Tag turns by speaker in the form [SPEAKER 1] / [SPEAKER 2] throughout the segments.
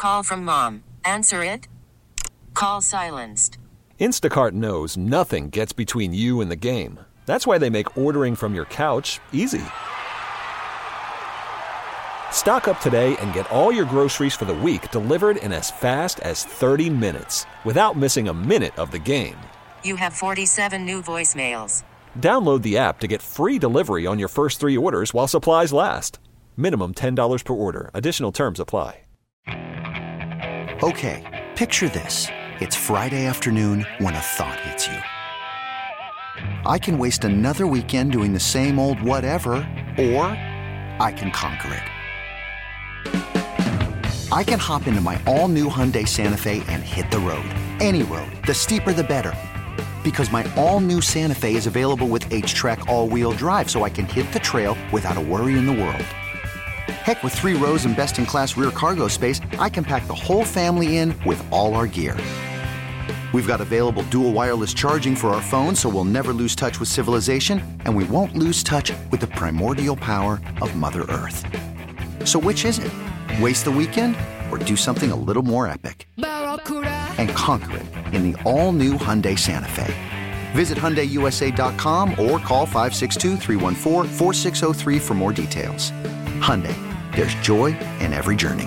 [SPEAKER 1] Call from mom. Answer it. Call silenced.
[SPEAKER 2] Instacart knows nothing gets between you and the game. That's why they make ordering from your couch easy. Stock up today and get all your groceries for the week delivered in as fast as 30 minutes without missing a minute of the game.
[SPEAKER 1] You have 47 new voicemails.
[SPEAKER 2] Download the app to get free delivery on your first 3 orders while supplies last. Minimum $10 per order. Additional terms apply.
[SPEAKER 3] Okay, picture this. It's Friday afternoon when a thought hits you. I can waste another weekend doing the same old whatever, or I can conquer it. I can hop into my all-new Hyundai Santa Fe and hit the road. Any road. The steeper the better. Because my all-new Santa Fe is available with H-Track all-wheel drive, so I can hit the trail without a worry in the world. Heck, with 3 rows and best-in-class rear cargo space, I can pack the whole family in with all our gear. We've got available dual wireless charging for our phones, so we'll never lose touch with civilization, and we won't lose touch with the primordial power of Mother Earth. So which is it? Waste the weekend or do something a little more epic? And conquer it in the all-new Hyundai Santa Fe. Visit HyundaiUSA.com or call 562-314-4603 for more details. Hyundai, there's joy in every journey.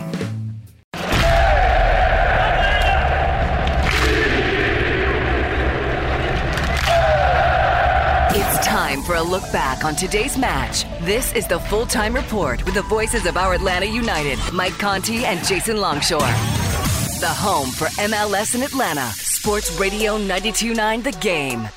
[SPEAKER 4] It's time for a look back on today's match. This is the Full-Time Report with the voices of our Atlanta United, Mike Conti and Jason Longshore. The home for MLS in Atlanta. Sports Radio 92.9 The Game.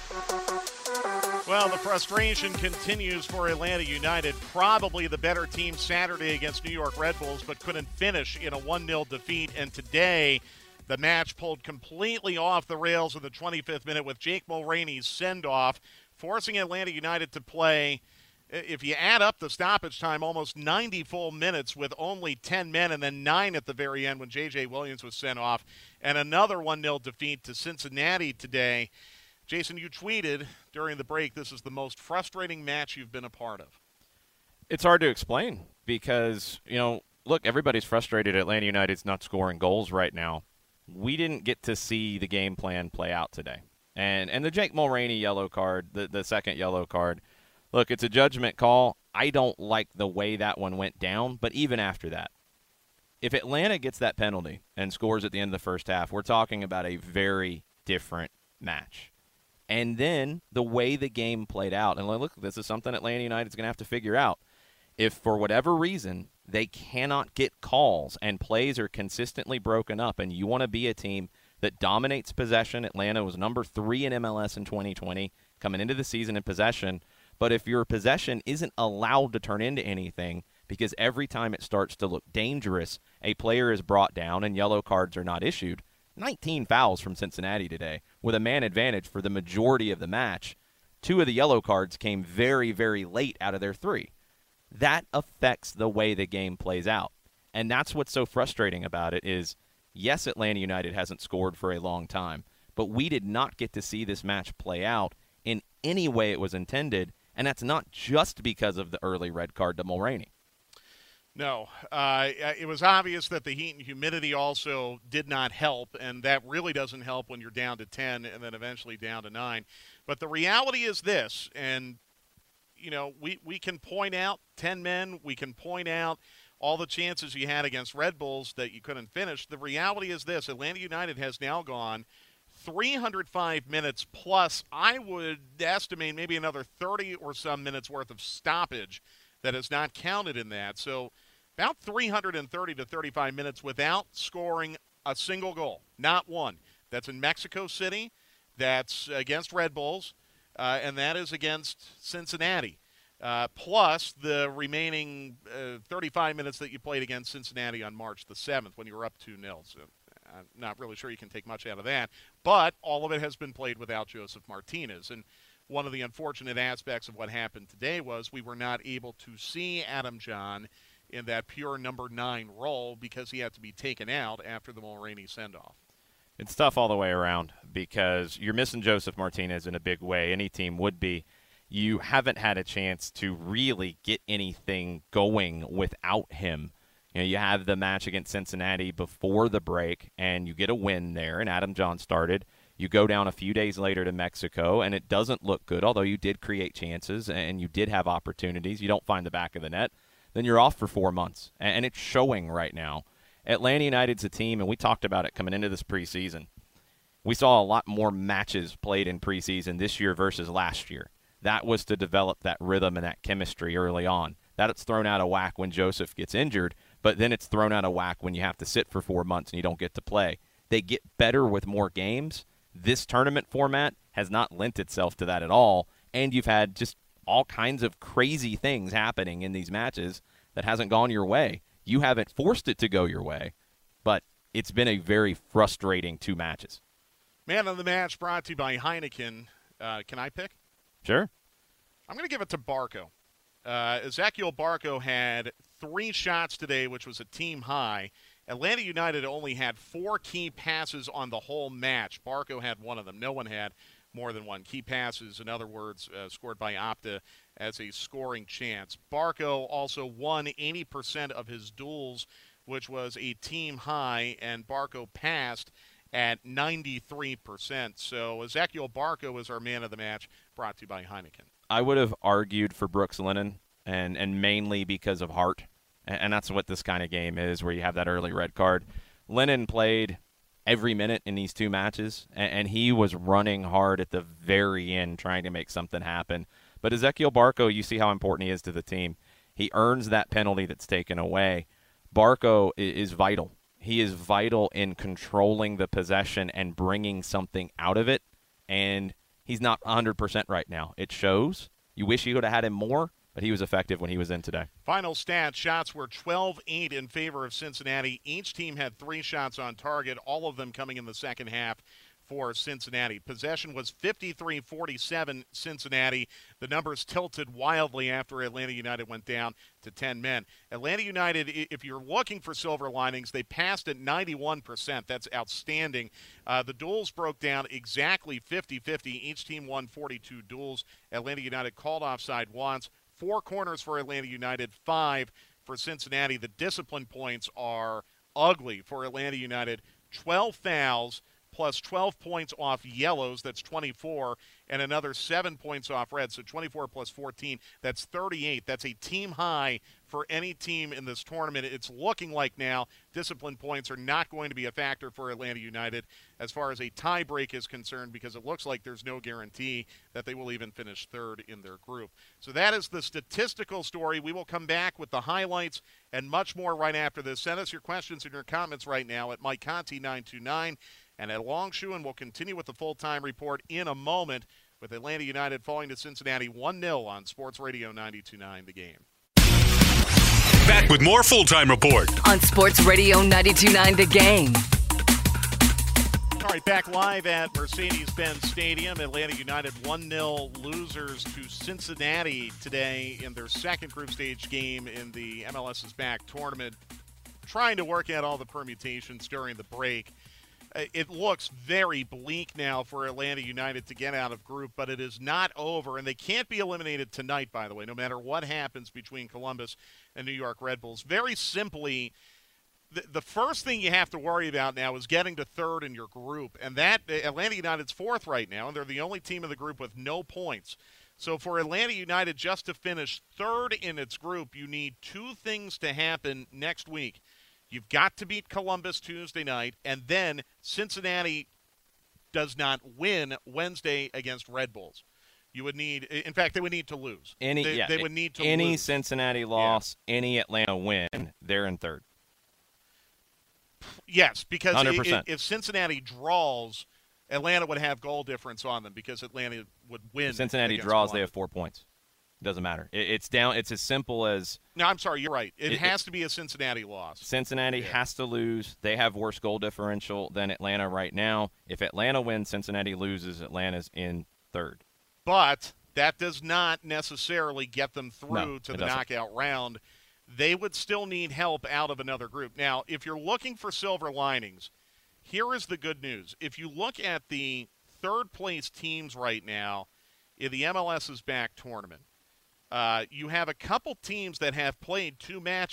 [SPEAKER 5] Well, the frustration continues for Atlanta United. Probably the better team Saturday against New York Red Bulls, but couldn't finish in a 1-0 defeat. And today, the match pulled completely off the rails in the 25th minute with Jake Mulroney's send-off, forcing Atlanta United to play, if you add up the stoppage time, almost 90 full minutes with only 10 men and then 9 at the very end when J.J. Williams was sent off, and another 1-0 defeat to Cincinnati today. Jason, you tweeted during the break, this is the most frustrating match you've been a part of.
[SPEAKER 6] It's hard to explain because, look, everybody's frustrated Atlanta United's not scoring goals right now. We didn't get to see the game plan play out today. And the Jake Mulroney yellow card, the second yellow card, look, it's a judgment call. I don't like the way that one went down, but even after that, if Atlanta gets that penalty and scores at the end of the first half, we're talking about a very different match. And then the way the game played out, and look, this is something Atlanta United's going to have to figure out. If for whatever reason they cannot get calls and plays are consistently broken up and you want to be a team that dominates possession, Atlanta was number 3 in MLS in 2020, coming into the season in possession. But if your possession isn't allowed to turn into anything because every time it starts to look dangerous, a player is brought down and yellow cards are not issued. 19 fouls from Cincinnati today with a man advantage for the majority of the match. 2 of the yellow cards came very, very late out of their 3. That affects the way the game plays out. And that's what's so frustrating about it is, yes, Atlanta United hasn't scored for a long time, but we did not get to see this match play out in any way it was intended, and that's not just because of the early red card to Mulroney.
[SPEAKER 5] No, it was obvious that the heat and humidity also did not help, and that really doesn't help when you're down to 10 and then eventually down to 9. But the reality is this, and, we can point out 10 men, we can point out all the chances you had against Red Bulls that you couldn't finish. The reality is this, Atlanta United has now gone 305 minutes plus, I would estimate maybe another 30 or some minutes worth of stoppage that is not counted in that. So about 330 to 35 minutes without scoring a single goal, not one. That's in Mexico City, that's against Red Bulls, and that is against Cincinnati. Plus the remaining 35 minutes that you played against Cincinnati on March the 7th when you were up 2-0. So I'm not really sure you can take much out of that. But all of it has been played without Josef Martinez. And one of the unfortunate aspects of what happened today was we were not able to see Adam John in that pure number 9 role because he had to be taken out after the Mulroney send-off.
[SPEAKER 6] It's tough all the way around because you're missing Josef Martinez in a big way. Any team would be. You haven't had a chance to really get anything going without him. You know, you have the match against Cincinnati before the break, and you get a win there, and Adam John started. You go down a few days later to Mexico, and it doesn't look good, although you did create chances and you did have opportunities. You don't find the back of the net. Then you're off for 4 months, and it's showing right now. Atlanta United's a team, and we talked about it coming into this preseason. We saw a lot more matches played in preseason this year versus last year. That was to develop that rhythm and that chemistry early on. That's thrown out of whack when Joseph gets injured, but then it's thrown out of whack when you have to sit for 4 months and you don't get to play. They get better with more games. This tournament format has not lent itself to that at all, and you've had just all kinds of crazy things happening in these matches that hasn't gone your way. You haven't forced it to go your way, but it's been a very frustrating 2 matches.
[SPEAKER 5] Man of the match brought to you by Heineken. Can I pick?
[SPEAKER 6] Sure.
[SPEAKER 5] I'm going to give it to Barco. Ezequiel Barco had 3 shots today, which was a team high. Atlanta United only had 4 key passes on the whole match. Barco had 1 of them. No one had more than 1. Key passes, in other words, scored by Opta as a scoring chance. Barco also won 80% of his duels, which was a team high, and Barco passed at 93%. So Ezequiel Barco is our man of the match, brought to you by Heineken.
[SPEAKER 6] I would have argued for Brooks Lennon, and mainly because of heart. And that's what this kind of game is, where you have that early red card. Lennon played every minute in these 2 matches, and he was running hard at the very end trying to make something happen. But Ezequiel Barco, you see how important he is to the team. He earns that penalty that's taken away. Barco is vital. He is vital in controlling the possession and bringing something out of it, and he's not 100% right now. It shows. You wish you could have had him more, but he was effective when he was in today.
[SPEAKER 5] Final stats, shots were 12-8 in favor of Cincinnati. Each team had 3 shots on target, all of them coming in the second half for Cincinnati. Possession was 53-47 Cincinnati. The numbers tilted wildly after Atlanta United went down to 10 men. Atlanta United, if you're looking for silver linings, they passed at 91%. That's outstanding. The duels broke down exactly 50-50. Each team won 42 duels. Atlanta United called offside once. 4 corners for Atlanta United, 5 for Cincinnati. The discipline points are ugly for Atlanta United. 12 fouls plus 12 points off yellows, that's 24, and another 7 points off reds, so 24 plus 14, that's 38. That's a team high for any team in this tournament. It's looking like now discipline points are not going to be a factor for Atlanta United as far as a tie break is concerned, because it looks like there's no guarantee that they will even finish 3rd in their group. So that is the statistical story. We will come back with the highlights and much more right after this. Send us your questions and your comments right now at Mike Conti 929 and at Longshoe, and we'll continue with the full-time report in a moment with Atlanta United falling to Cincinnati 1-0 on Sports Radio 92.9 The Game.
[SPEAKER 7] Back with more Full-Time Report
[SPEAKER 4] on Sports Radio 92.9 The Game.
[SPEAKER 5] All right, back live at Mercedes-Benz Stadium. Atlanta United 1-0 losers to Cincinnati today in their second group stage game in the MLS's Back tournament. Trying to work out all the permutations during the break. It looks very bleak now for Atlanta United to get out of group, but it is not over, and they can't be eliminated tonight, by the way, no matter what happens between Columbus and New York Red Bulls. Very simply, the first thing you have to worry about now is getting to 3rd in your group, and that Atlanta United's 4th right now, and they're the only team in the group with no points. So for Atlanta United just to finish 3rd in its group, you need 2 things to happen next week. You've got to beat Columbus Tuesday night, and then Cincinnati does not win Wednesday against Red Bulls. You would need, in fact, they would need to lose. They would need to
[SPEAKER 6] any
[SPEAKER 5] lose.
[SPEAKER 6] Cincinnati loss, any Atlanta win, they're in 3rd.
[SPEAKER 5] Yes, because
[SPEAKER 6] 100%.
[SPEAKER 5] If Cincinnati draws, Atlanta would have goal difference on them because Atlanta would win.
[SPEAKER 6] If Cincinnati draws,
[SPEAKER 5] Columbus.
[SPEAKER 6] they have 4 points. Doesn't matter. It's down. It's as simple as.
[SPEAKER 5] No, I'm sorry. You're right. It has to be a Cincinnati loss.
[SPEAKER 6] Cincinnati has to lose. They have worse goal differential than Atlanta right now. If Atlanta wins, Cincinnati loses. Atlanta's in 3rd.
[SPEAKER 5] But that does not necessarily get them through to the
[SPEAKER 6] doesn't.
[SPEAKER 5] knockout round. They would still need help out of another group. Now, if you're looking for silver linings, here is the good news. If you look at the 3rd-place teams right now in the MLS's Back tournament, you have a couple teams that have played 2 matches.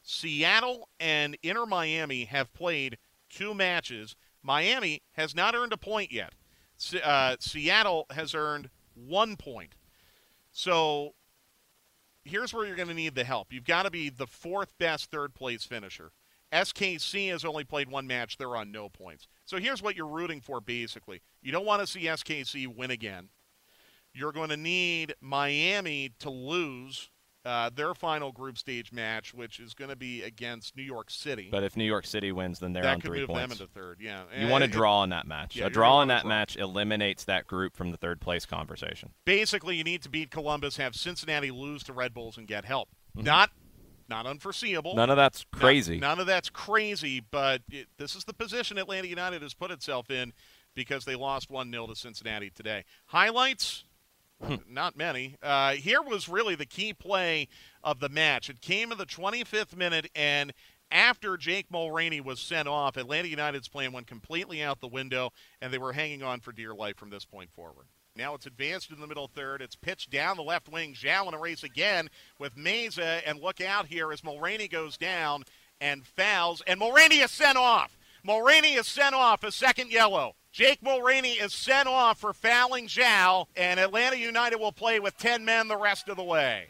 [SPEAKER 5] Seattle and Inter Miami have played 2 matches. Miami has not earned a point yet. Seattle has earned 1 point. So here's where you're going to need the help. You've got to be the 4th best third-place finisher. SKC has only played 1 match. They're on no points. So here's what you're rooting for, basically. You don't want to see SKC win again. You're going to need Miami to lose their final group stage match, which is going to be against New York City.
[SPEAKER 6] But if New York City wins, then they're
[SPEAKER 5] that
[SPEAKER 6] on 3
[SPEAKER 5] could move
[SPEAKER 6] points.
[SPEAKER 5] them into third, yeah.
[SPEAKER 6] You want to draw in that match.
[SPEAKER 5] Yeah,
[SPEAKER 6] a draw in that match eliminates that group from the third-place conversation.
[SPEAKER 5] Basically, you need to beat Columbus, have Cincinnati lose to Red Bulls, and get help.
[SPEAKER 6] Mm-hmm.
[SPEAKER 5] Not unforeseeable.
[SPEAKER 6] None of that's crazy.
[SPEAKER 5] None of that's crazy, but this is the position Atlanta United has put itself in because they lost 1-0 to Cincinnati today. Highlights? Not many. Here was really the key play of the match. It came in the 25th minute, and after Jake Mulroney was sent off, Atlanta United's plan went completely out the window, and they were hanging on for dear life from this point forward. Now it's advanced in the middle third. It's pitched down the left wing. Zhao in a race again with Meza, and look out here as Mulroney goes down and fouls, and Mulroney is sent off. Mulroney is sent off, a second yellow. Jake Mulroney is sent off for fouling Zhao, and Atlanta United will play with 10 men the rest of the way.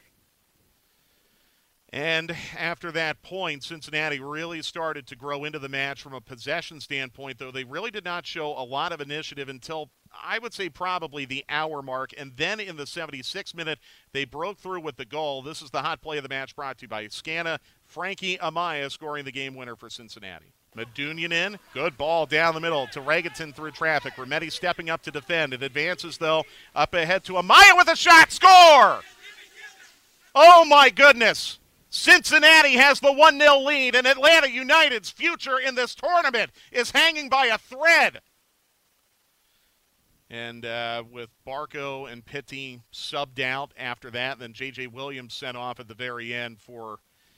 [SPEAKER 5] And after that point, Cincinnati really started to grow into the match from a possession standpoint, though they really did not show a lot of initiative until, I would say, probably the hour mark. And then in the 76th minute, they broke through with the goal. This is the hot play of the match brought to you by Scana. Frankie Amaya scoring the game winner for Cincinnati. Medunian in. Good ball down the middle to Regaton through traffic. Remetti stepping up to defend. It advances, though, up ahead to Amaya with a shot. Score! Oh, my goodness. Cincinnati has the 1-0 lead, and Atlanta United's future in this tournament is hanging by a thread. And with Barco and Pitti subbed out after that, then J.J. Williams sent off at the very end for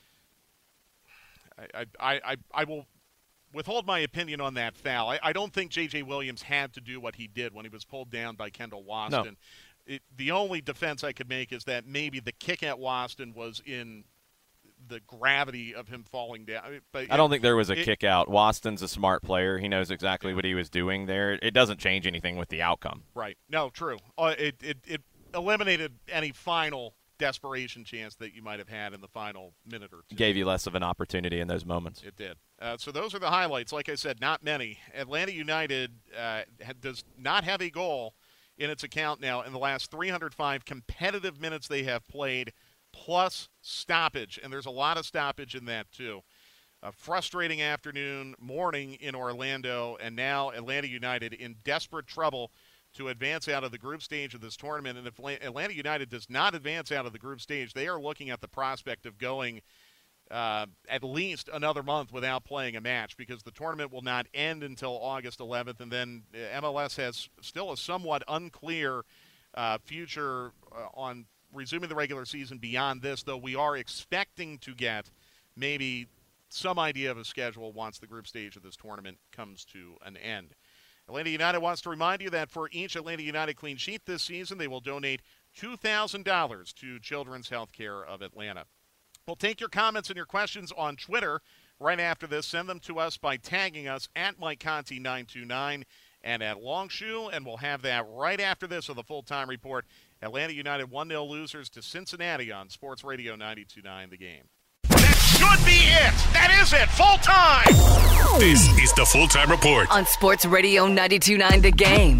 [SPEAKER 5] I will withhold my opinion on that foul. I don't think J.J. Williams had to do what he did when he was pulled down by Kendall Waston. No. The only defense I could make is that maybe the kick at Waston was in the gravity of him falling down. But
[SPEAKER 6] I don't think there was a kick out. Waston's a smart player. He knows exactly what he was doing there. It doesn't change anything with the outcome.
[SPEAKER 5] Right. No, true. It eliminated any final desperation chance that you might have had in the final minute or two.
[SPEAKER 6] Gave you less of an opportunity in those moments.
[SPEAKER 5] It did. So those are the highlights. Like I said, not many. Atlanta United does not have a goal in its account now in the last 305 competitive minutes they have played, plus stoppage, and there's a lot of stoppage in that too. A frustrating morning in Orlando, and now Atlanta United in desperate trouble to advance out of the group stage of this tournament. And if Atlanta United does not advance out of the group stage, they are looking at the prospect of going at least another month without playing a match, because the tournament will not end until August 11th, and then MLS has still a somewhat unclear future on resuming the regular season beyond this, though we are expecting to get maybe some idea of a schedule once the group stage of this tournament comes to an end. Atlanta United wants to remind you that for each Atlanta United clean sheet this season, they will donate $2,000 to Children's Healthcare of Atlanta. We'll take your comments and your questions on Twitter right after this. Send them to us by tagging us at MikeConti929 and at Longshoe, and we'll have that right after this of the Full-Time Report. Atlanta United 1-0 losers to Cincinnati on Sports Radio 92.9 The Game. That should be it. That is it. Full time.
[SPEAKER 7] This is the Full-Time Report
[SPEAKER 4] on Sports Radio 92.9 The Game.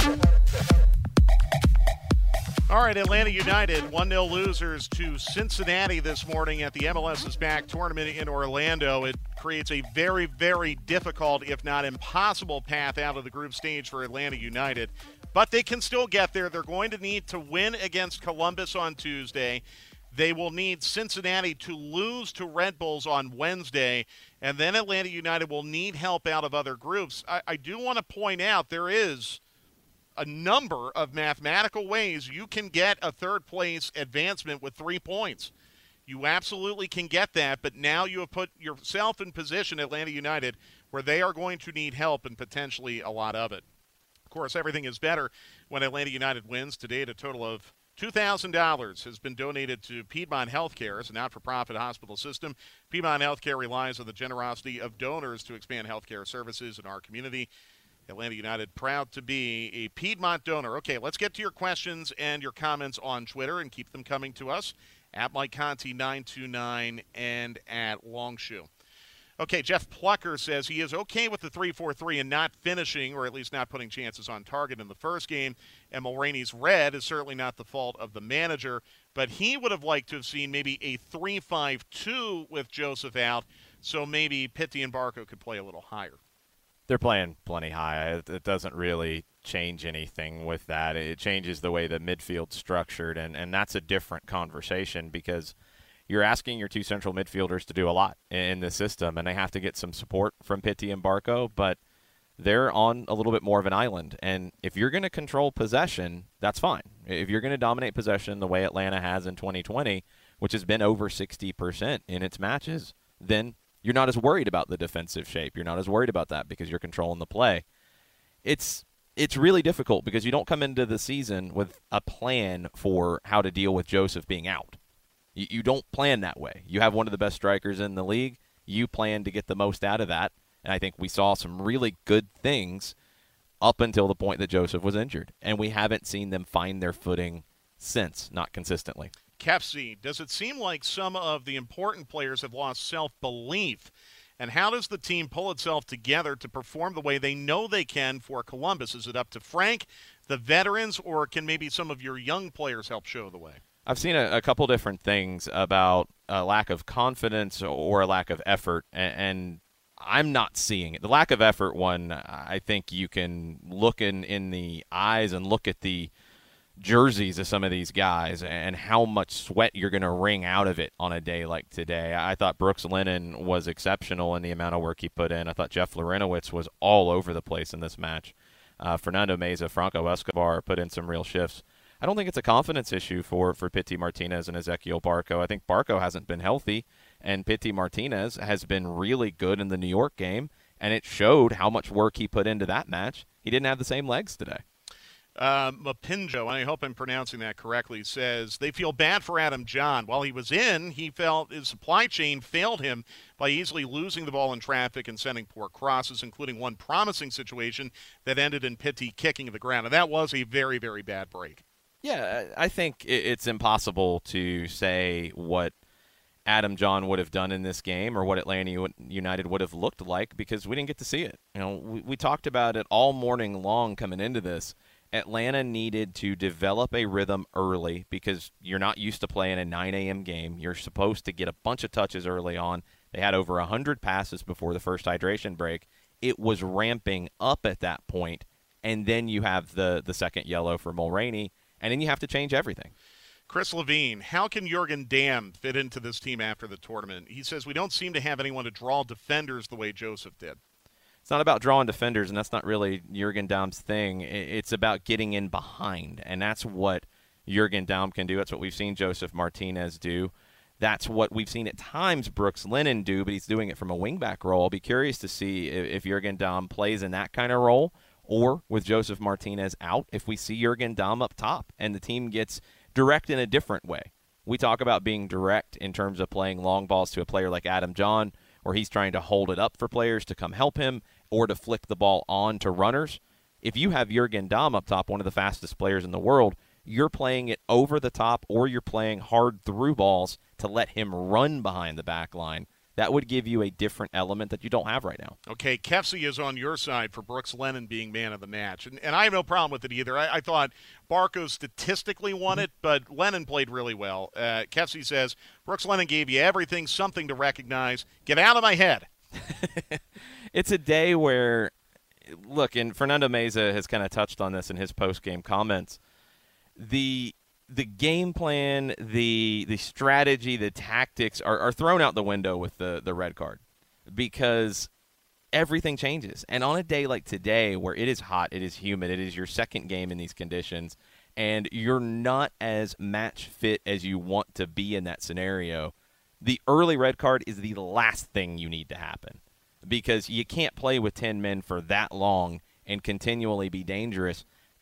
[SPEAKER 5] All right, Atlanta United 1-0 losers to Cincinnati this morning at the MLS is Back tournament in Orlando. It creates a very, very difficult, if not impossible, path out of the group stage for Atlanta United. But they can still get there. They're going to need to win against Columbus on Tuesday. They will need Cincinnati to lose to Red Bulls on Wednesday. And then Atlanta United will need help out of other groups. I do want to point out there is a number of mathematical ways you can get a third-place advancement with 3 points. You absolutely can get that, but now you have put yourself in position, Atlanta United, where they are going to need help and potentially a lot of it. Of course, everything is better when Atlanta United wins today at a total of $2,000 has been donated to Piedmont Healthcare as a not-for-profit hospital system. Piedmont Healthcare relies on the generosity of donors to expand healthcare services in our community. Atlanta United, proud to be a Piedmont donor. Okay, let's get to your questions and your comments on Twitter and keep them coming to us at Mike Conti 929 and at Longshoe. Okay, Jeff Plucker says he is okay with the 3-4-3 and not finishing, or at least not putting chances on target in the first game. And Mulroney's red is certainly not the fault of the manager, but he would have liked to have seen maybe a 3-5-2 with Joseph out, so maybe Pitti and Barco could play a little higher.
[SPEAKER 6] They're playing plenty high. It doesn't really change anything with that. It changes the way the midfield's structured, and that's a different conversation because you're asking your two central midfielders to do a lot in the system, and they have to get some support from Pitti and Barco, but they're on a little bit more of an island. And if you're going to control possession, that's fine. If you're going to dominate possession the way Atlanta has in 2020, which has been over 60% in its matches, then you're not as worried about the defensive shape. You're not as worried about that because you're controlling the play. It's really difficult because you don't come into the season with a plan for how to deal with Joseph being out. You don't plan that way. You have one of the best strikers in the league. You plan to get the most out of that. And I think we saw some really good things up until the point that Joseph was injured. And we haven't seen them find their footing since, not consistently.
[SPEAKER 5] Kefsi, does it seem like some of the important players have lost self-belief? And how does the team pull itself together to perform the way they know they can for Columbus? Is it up to Frank, the veterans, or can maybe some of your young players help show the way?
[SPEAKER 6] I've seen a couple different things about a lack of confidence or a lack of effort, and I'm not seeing it. The lack of effort one, I think you can look in the eyes and look at the jerseys of some of these guys and how much sweat you're going to wring out of it on a day like today. I thought Brooks Lennon was exceptional in the amount of work he put in. I thought Jeff Larentowicz was all over the place in this match. Fernando Meza, Franco Escobar put in some real shifts. I don't think it's a confidence issue for Pitti Martinez and Ezequiel Barco. I think Barco hasn't been healthy, and Pitti Martinez has been really good in the New York game, and it showed how much work he put into that match. He didn't have the same legs today.
[SPEAKER 5] Mapinjo, and I hope I'm pronouncing that correctly, says they feel bad for Adam John. While he was in, he felt his supply chain failed him by easily losing the ball in traffic and sending poor crosses, including one promising situation that ended in Pitti kicking the ground. And that was a very, very bad break.
[SPEAKER 6] Yeah, I think it's impossible to say what Adam John would have done in this game or what Atlanta United would have looked like because we didn't get to see it. You know, we talked about it all morning long coming into this. Atlanta needed to develop a rhythm early because you're not used to playing a 9 a.m. game. You're supposed to get a bunch of touches early on. They had over 100 passes before the first hydration break. It was ramping up at that point, and then you have the second yellow for Mulroney, and then you have to change everything.
[SPEAKER 5] Chris Levine, how can Jurgen Damm fit into this team after the tournament? He says, we don't seem to have anyone to draw defenders the way Joseph did.
[SPEAKER 6] It's not about drawing defenders, and that's not really Jurgen Damm's thing. It's about getting in behind, and that's what Jurgen Damm can do. That's what we've seen Joseph Martinez do. That's what we've seen at times Brooks Lennon do, but he's doing it from a wingback role. I'll be curious to see if Jurgen Damm plays in that kind of role or with Joseph Martinez out, if we see Jurgen Damm up top and the team gets direct in a different way. We talk about being direct in terms of playing long balls to a player like Adam John, where he's trying to hold it up for players to come help him or to flick the ball on to runners. If you have Jurgen Damm up top, one of the fastest players in the world, you're playing it over the top or you're playing hard through balls to let him run behind the back line. That would give you a different element that you don't have right now.
[SPEAKER 5] Okay, Kefsi is on your side for Brooks Lennon being man of the match. And I have no problem with it either. I thought Barco statistically won it, but Lennon played really well. Kefsi says, Brooks Lennon gave you everything, something to recognize. Get out of my head.
[SPEAKER 6] It's a day where, look, and Fernando Meza has kind of touched on this in his post-game comments, the game plan, the strategy, the tactics are thrown out the window with the red card because everything changes. And on a day like today where it is hot, it is humid, it is your second game in these conditions, and you're not as match fit as you want to be in that scenario, the early red card is the last thing you need to happen because you can't play with 10 men for that long and continually be dangerous.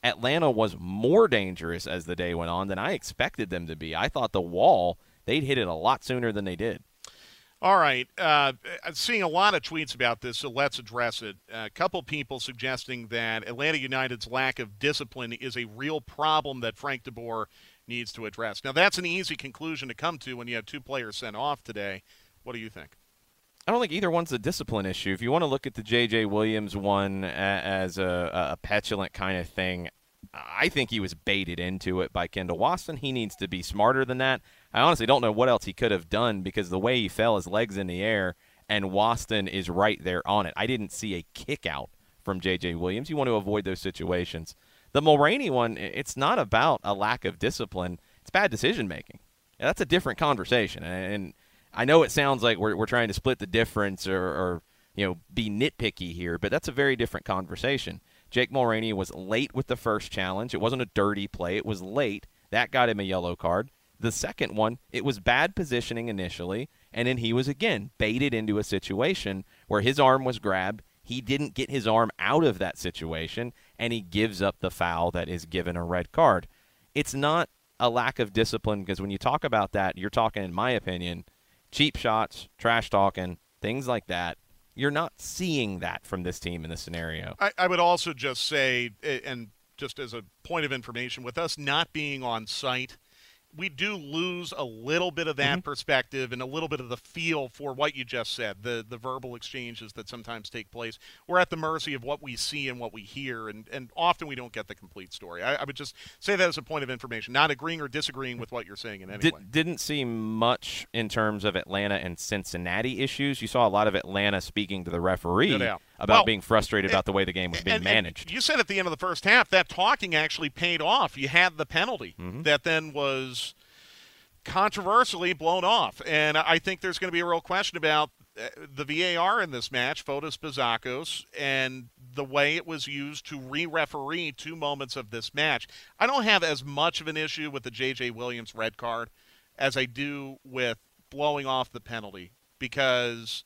[SPEAKER 6] Atlanta was more dangerous as the day went on than I expected them to be. I thought the wall, they'd hit it a lot sooner than they did.
[SPEAKER 5] All right. I'm seeing a lot of tweets about this, so let's address it. A couple people suggesting that Atlanta United's lack of discipline is a real problem that Frank DeBoer needs to address. Now, that's an easy conclusion to come to when you have 2 players sent off today. What do you think?
[SPEAKER 6] I don't think either one's a discipline issue. If you want to look at the J.J. Williams one as a petulant kind of thing, I think he was baited into it by Kendall Waston. He needs to be smarter than that. I honestly don't know what else he could have done because the way he fell, his legs in the air, and Waston is right there on it. I didn't see a kick out from J.J. Williams. You want to avoid those situations. The Mulraney one, it's not about a lack of discipline. It's bad decision-making. That's a different conversation. And I know it sounds like we're trying to split the difference or be nitpicky here, but that's a very different conversation. Jake Mulraney was late with the first challenge. It wasn't a dirty play. It was late. That got him a yellow card. The second one, it was bad positioning initially, and then he was, again, baited into a situation where his arm was grabbed. He didn't get his arm out of that situation, and he gives up the foul that is given a red card. It's not a lack of discipline because when you talk about that, you're talking, in my opinion, cheap shots, trash talking, things like that. You're not seeing that from this team in this scenario.
[SPEAKER 5] I would also just say, and just as a point of information, with us not being on site, we do lose a little bit of that perspective and a little bit of the feel for what you just said, the verbal exchanges that sometimes take place. We're at the mercy of what we see and what we hear, and often we don't get the complete story. I would just say that as a point of information, not agreeing or disagreeing with what you're saying in any way.
[SPEAKER 6] Didn't see much in terms of Atlanta and Cincinnati issues. You saw a lot of Atlanta speaking to the referee about being frustrated about the way the game was being managed.
[SPEAKER 5] And you said at the end of the first half that talking actually paid off. You had the penalty that then was controversially blown off. And I think there's going to be a real question about the VAR in this match, Fotis Bazakos, and the way it was used to re-referee 2 moments of this match. I don't have as much of an issue with the J.J. Williams red card as I do with blowing off the penalty, because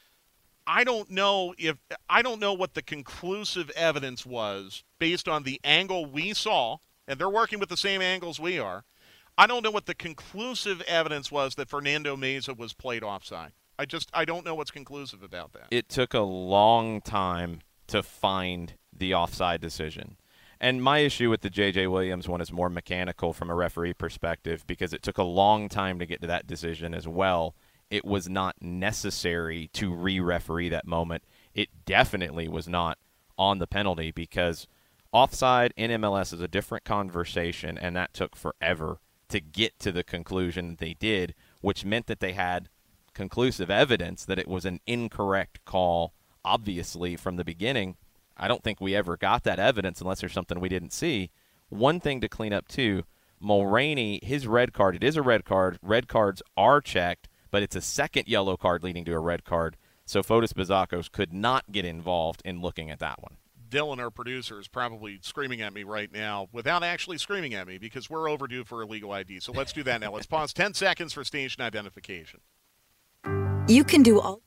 [SPEAKER 5] I don't know what the conclusive evidence was based on the angle we saw, and they're working with the same angles we are. I don't know what the conclusive evidence was that Fernando Meza was played offside. I don't know what's conclusive about that.
[SPEAKER 6] It took a long time to find the offside decision. And my issue with the J.J. Williams one is more mechanical from a referee perspective because it took a long time to get to that decision as well. It was not necessary to re-referee that moment. It definitely was not on the penalty because offside in MLS is a different conversation, and that took forever to get to the conclusion they did, which meant that they had conclusive evidence that it was an incorrect call, obviously, from the beginning. I don't think we ever got that evidence unless there's something we didn't see. One thing to clean up, too, Mulraney, his red card, it is a red card. Red cards are checked, but it's a second yellow card leading to a red card. So Fotis Bazakos could not get involved in looking at that one.
[SPEAKER 5] Dylan, our producer, is probably screaming at me right now without actually screaming at me because we're overdue for a legal ID. So let's do that now. Let's pause 10 seconds for station identification.
[SPEAKER 8] You can do all.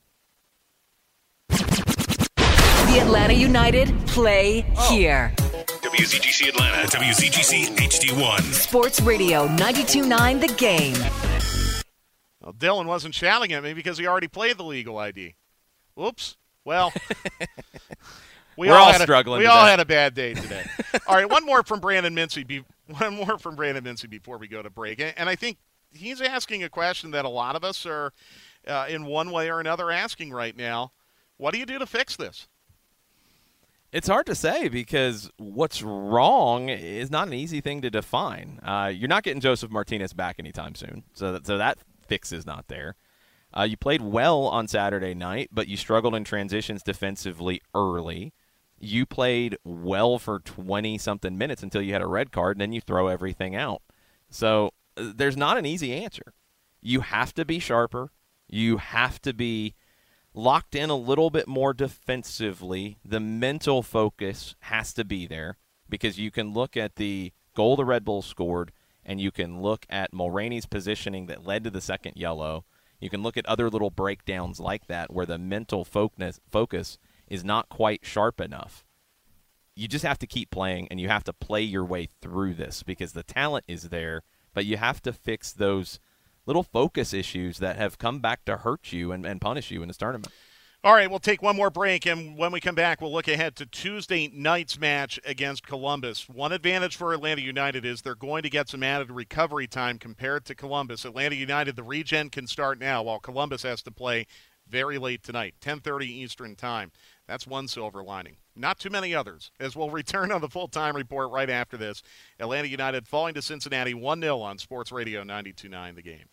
[SPEAKER 4] The Atlanta United play here.
[SPEAKER 7] WZGC Atlanta, WZGC HD1.
[SPEAKER 4] Sports Radio 92.9 The Game.
[SPEAKER 5] Well, Dylan wasn't shouting at me because he already played the legal ID. Whoops. Well,
[SPEAKER 6] we're all struggling.
[SPEAKER 5] We all had a bad day today. All right, one more from Brandon Mincy before we go to break. And I think he's asking a question that a lot of us are, in one way or another, asking right now. What do you do to fix this?
[SPEAKER 6] It's hard to say because what's wrong is not an easy thing to define. You're not getting Joseph Martinez back anytime soon, so that fix is not there. You played well on Saturday night, but you struggled in transitions defensively early. You played well for 20-something minutes until you had a red card, and then you throw everything out. So there's not an easy answer. You have to be sharper. You have to be locked in a little bit more defensively. The mental focus has to be there because you can look at the goal the Red Bulls scored, and you can look at Mulraney's positioning that led to the second yellow. You can look at other little breakdowns like that where the mental focus is not quite sharp enough. you just have to keep playing, and you have to play your way through this because the talent is there, but you have to fix those little focus issues that have come back to hurt you and punish you in this tournament.
[SPEAKER 5] All right, we'll take one more break, and when we come back, we'll look ahead to Tuesday night's match against Columbus. One advantage for Atlanta United is they're going to get some added recovery time compared to Columbus. Atlanta United, the regen can start now, while Columbus has to play very late tonight, 10:30 Eastern Time. That's one silver lining. Not too many others, as we'll return on the full-time report right after this. Atlanta United falling to Cincinnati 1-0 on Sports Radio 92.9 The Game.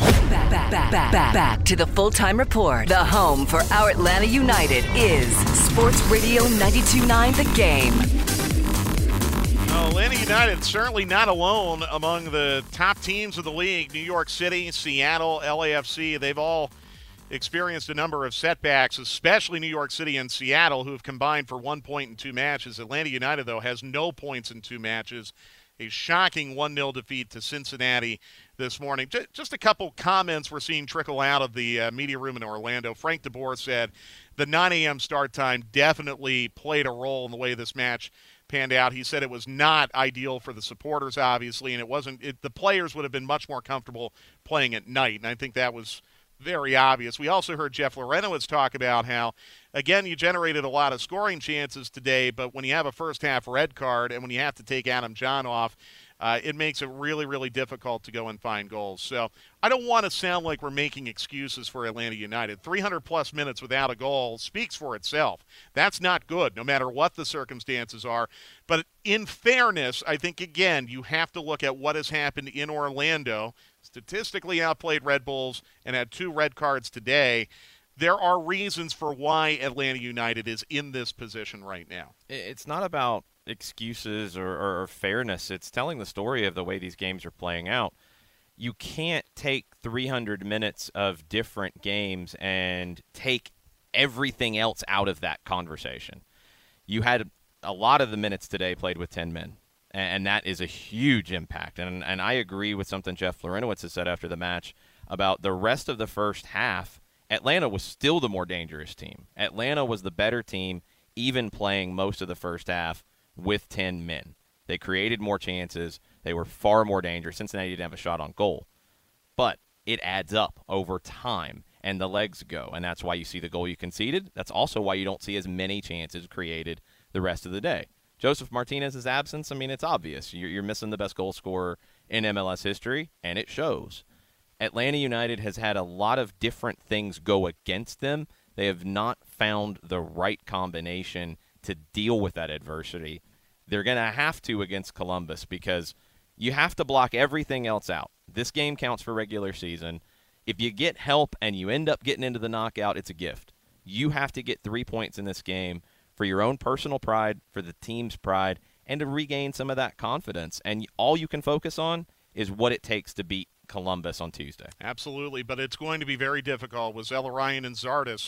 [SPEAKER 4] Back to the full-time report. The home for our Atlanta United is Sports Radio 92.9 The Game.
[SPEAKER 5] Atlanta United certainly not alone among the top teams of the league. New York City, Seattle, LAFC, they've all experienced a number of setbacks, especially New York City and Seattle, who have combined for 1 point in 2 matches. Atlanta United, though, has no points in 2 matches. A shocking 1-0 defeat to Cincinnati this morning. Just a couple comments we're seeing trickle out of the media room in Orlando. Frank DeBoer said the 9 a.m. start time definitely played a role in the way this match panned out. He said it was not ideal for the supporters, obviously, and the players would have been much more comfortable playing at night, and I think that was very obvious. We also heard Jeff Larentowicz talk about how, again, you generated a lot of scoring chances today, but when you have a first-half red card and when you have to take Adam John off, it makes it really, really difficult to go and find goals. So I don't want to sound like we're making excuses for Atlanta United. 300-plus minutes without a goal speaks for itself. That's not good, no matter what the circumstances are. But in fairness, I think, again, you have to look at what has happened in Orlando. Statistically outplayed Red Bulls and had 2 red cards today. There are reasons for why Atlanta United is in this position right now.
[SPEAKER 6] It's not about excuses or fairness. It's telling the story of the way these games are playing out. You can't take 300 minutes of different games and take everything else out of that conversation. You had a lot of the minutes today played with 10 men. And that is a huge impact. And I agree with something Jeff Larentowicz has said after the match about the rest of the first half. Atlanta was still the more dangerous team. Atlanta was the better team, even playing most of the first half with 10 men. They created more chances. They were far more dangerous. Cincinnati didn't have a shot on goal. But it adds up over time, and the legs go. And that's why you see the goal you conceded. That's also why you don't see as many chances created the rest of the day. Joseph Martinez's absence, I mean, it's obvious. You're missing the best goal scorer in MLS history, and it shows. Atlanta United has had a lot of different things go against them. They have not found the right combination to deal with that adversity. They're going to have to against Columbus because you have to block everything else out. This game counts for regular season. If you get help and you end up getting into the knockout, it's a gift. You have to get 3 points in this game for your own personal pride, for the team's pride, and to regain some of that confidence. And all you can focus on is what it takes to beat Columbus on Tuesday.
[SPEAKER 5] Absolutely, but it's going to be very difficult with Zella Ryan and Zardes.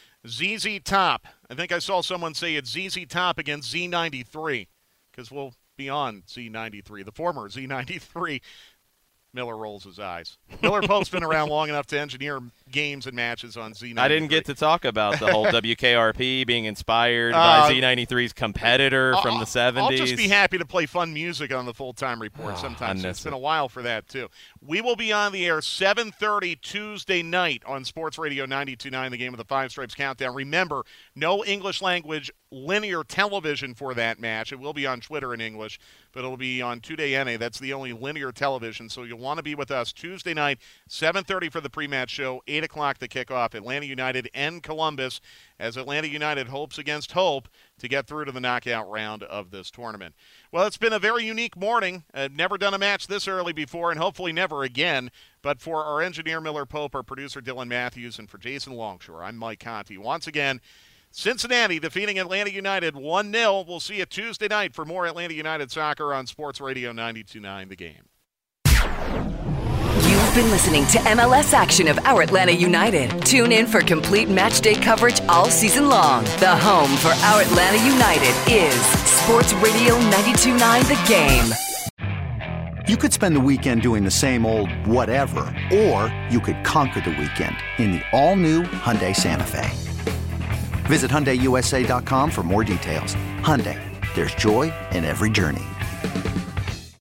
[SPEAKER 5] ZZ Top. I think I saw someone say it's ZZ Top against Z93, because we'll be on Z93, the former Z93. Miller rolls his eyes. Miller Pope's been around long enough to engineer games and matches on Z93.
[SPEAKER 6] I didn't get to talk about the whole WKRP being inspired by Z93's competitor from the 70s.
[SPEAKER 5] I'll just be happy to play fun music on the full-time report sometimes. It's been a while for that, too. We will be on the air 7:30 Tuesday night on Sports Radio 92.9, the Game of the Five Stripes Countdown. Remember, no English language linear television for that match. It will be on Twitter in English, but it'll be on Today NA. That's the only linear television, so you'll want to be with us Tuesday night, 7:30 for the pre-match show, 8 o'clock the kickoff, Atlanta United and Columbus, as Atlanta United hopes against hope to get through to the knockout round of this tournament. Well, it's been a very unique morning. I've never done a match this early before, and hopefully never again. But for our engineer, Miller Pope, our producer, Dylan Matthews, and for Jason Longshore, I'm Mike Conti. Once again, Cincinnati defeating Atlanta United 1-0. We'll see you Tuesday night for more Atlanta United soccer on Sports Radio 92.9 The Game.
[SPEAKER 4] You've been listening to MLS action of our Atlanta United. Tune in for complete matchday coverage all season long. The home for our Atlanta United is Sports Radio 92.9 The Game.
[SPEAKER 3] You could spend the weekend doing the same old whatever, or you could conquer the weekend in the all-new Hyundai Santa Fe. Visit HyundaiUSA.com for more details. Hyundai, There's joy in every journey.